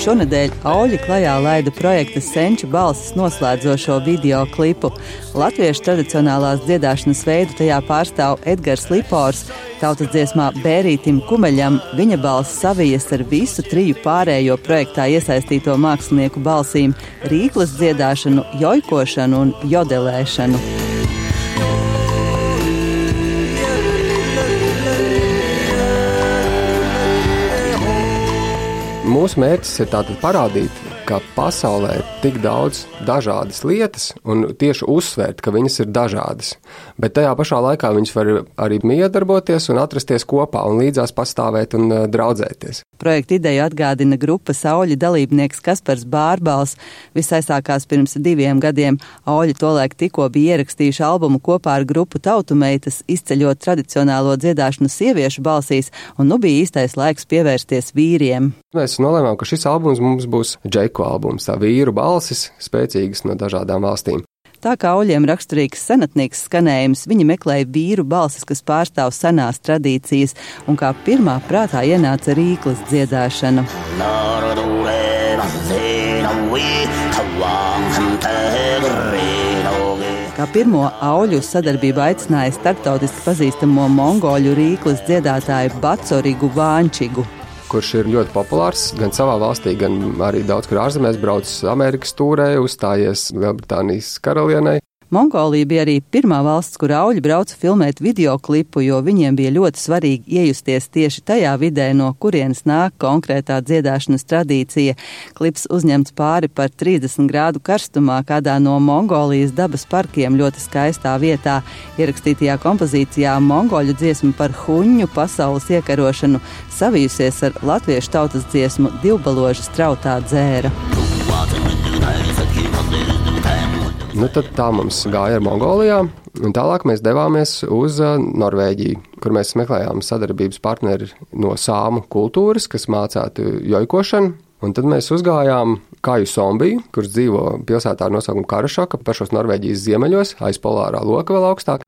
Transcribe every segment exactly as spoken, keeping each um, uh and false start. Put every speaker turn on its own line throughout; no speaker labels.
šonedēļ Auļi klajā laida projekta Senču balsis noslēdzošo video klipu. Latviešu tradicionālās dziedāšanas veidu tajā pārstāv Edgars Lipors. Tautas dziesmā Bērītim Kumeļam viņa balss savijas ar visu triju pārējo projektā iesaistīto mākslinieku balsīm – rīklas dziedāšanu, jojkošanu un jodelēšanu.
Mūsu mērķis ir tātad parādīt, ka pasaulē ir tik daudz dažādas lietas un tieši uzsvērt, ka viņas ir dažādas. Bet tajā pašā laikā viņas var arī miedarboties un atrasties kopā un līdzās pastāvēt un uh, draudzēties.
Projekta ideju atgādina grupas Auļi dalībnieks Kaspars Bārbals. Viss aizsākās pirms diviem gadiem. Auļi tolaik tikko bija ierakstījuši albumu kopā ar grupu Tautumeitas, izceļot tradicionālo dziedāšanu sieviešu balsīs, un nu bija īstais laiks pievērsties vīriem.
Mēs nolēmām, ka šis albums mums būs džeku albums, tā vīru balsis, spēcīgas no dažādām valstīm.
Tā kā Auļiem raksturīgs senatnīgs skanējums, viņi meklēja vīru balsis, kas pārstāv senās tradīcijas, un kā pirmā prātā ienāca rīklas dziedāšana. Kā pirmo Auļu sadarbību aicināja starptautiski pazīstamo mongoļu rīklas dziedātāju Bacorigu Vānčigu,
kurš ir ļoti populārs gan savā valstī, gan arī daudz kur ārzemēs, braucis Amerikas tūrē, uzstājies Lielbritānijas karalienei.
Mongolija bija arī pirmā valsts, kur Auļi brauca filmēt videoklipu, jo viņiem bija ļoti svarīgi iejusties tieši tajā vidē, no kurienes nāk konkrētā dziedāšanas tradīcija. Klips uzņemts pāri par trīsdesmit grādu karstumā kādā no Mongolijas dabas parkiem ļoti skaistā vietā. Ierakstītajā kompozīcijā mongoļu dziesma par huņu pasaules iekarošanu savijusies ar latviešu tautas dziesmu Divbaloža strautā dzēra.
Nu, tad tā mums gāja ar Mongolijā, un tālāk mēs devāmies uz Norvēģiju, kur mēs meklējām sadarbības partneri no sāmu kultūras, kas mācētu jojkošanu. Un tad mēs uzgājām Kaju Sombiju, kurš dzīvo pilsētā ar nosaukumu Karashoka, pašos Norvēģijas ziemeļos, aiz polārā loka vēl augstāk.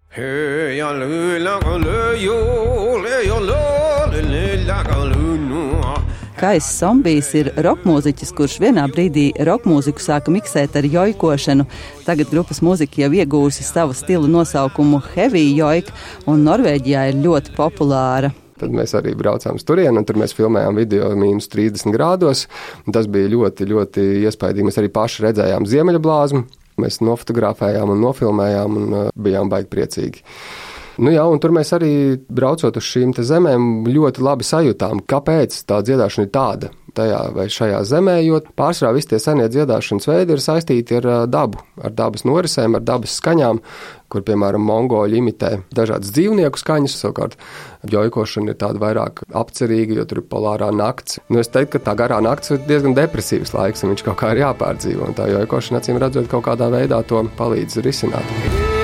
Kais Sombijs ir rokmūziķis, kurš vienā brīdī rokmūziku sāka miksēt ar jojkošanu. Tagad grupas mūzika jau iegūsi savu stilu nosaukumu heavy joik, un Norvēģijā ir ļoti populāra.
Tad mēs arī braucām uz turieni, un tur mēs filmējām video mīnus trīsdesmit grādos. Tas bija ļoti, ļoti iespaidīgi. Mēs arī paši redzējām ziemeļblāzmu. Mēs nofotografējām un nofilmējām un uh, bijām baigi priecīgi. Nu jā, un tur mēs arī braucot uz šīm te zemēm ļoti labi sajūtām, kāpēc tā dziedāšana ir tāda tajā vai šajā zemē, jo pārsvarā visi tie senie dziedāšanas veidi ir saistīti ar uh, dabu, ar dabas norisēm, ar dabas skaņām, kur, piemēram, mongoļi imitē dažādas dzīvnieku skaņas, savukārt jojkošana ir tāda vairāk apcerīga, jo tur ir polārā nakts. Nu, es teiktu, ka tā garā nakts ir diezgan depresīvs laiks, un viņš kaut kā ir jāpārdzīvo, un tā jojkošana, acīm redzot, kaut kādā veidā to palīdz risināt.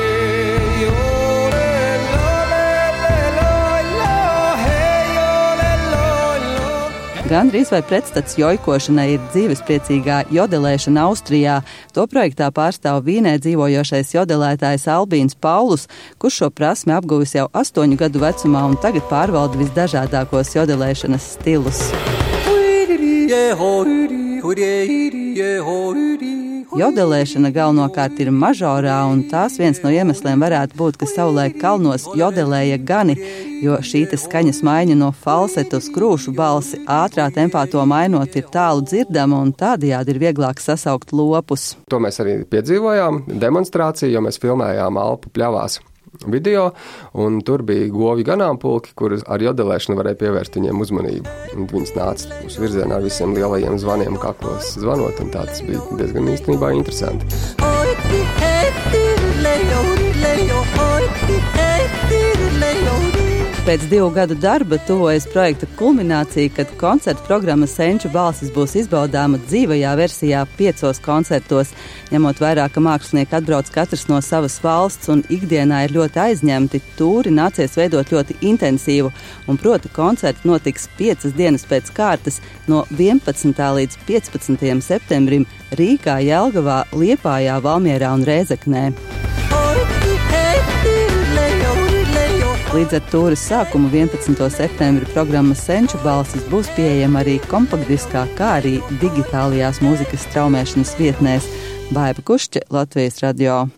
Gandrīz vai pretstats jojkošanai ir dzīvespriecīgā jodelēšana Austrijā. To projektā pārstāv Vīnē dzīvojošais jodelētājs Albīns Paulus, kurš šo prasmi apguvis jau astoņu gadu vecumā un tagad pārvalda visdažādākos jodelēšanas stilus. Jodelēšana galvenokārt ir mažorā, un tās viens no iemesliem varētu būt, ka savulaik kalnos jodelēja gani, jo šī te skaņas maiņa no falseta uz krūšu balsi ātrā tempā to mainot ir tālu dzirdama, un tādējādi ir vieglāk sasaukt lopus.
To mēs arī piedzīvojām demonstrāciju, jo mēs filmējām Alpu pļavās video, un tur bija govju ganāmpulki, kur ar jodelēšanu varēja pievērst viņiem uzmanību. Un viņas nāca uz virzienā ar visiem lielajiem zvaniem kaklos zvanot, un tā tas bija diezgan īstenībā interesanti.
Pēc divu gadu darba tuvojas projekta kulminācija, kad koncerta programma Senču balsis būs izbaudāma dzīvajā versijā piecos koncertos. Ņemot vērā, ka mākslinieki atbrauc katrs no savas valsts un ikdienā ir ļoti aizņemti, tūri nācies veidot ļoti intensīvu, un proti koncerti notiks piecas dienas pēc kārtas no vienpadsmitā līdz piecpadsmitajam septembrim Rīgā, Jelgavā, Liepājā, Valmierā un Rēzeknē. Līdz ar tūres sākumu vienpadsmito septembra programmas Senču balsis būs pieejama arī kompaktdiskā, kā arī digitālajās mūzikas straumēšanas vietnēs. Baiba Kušķe, Latvijas radio.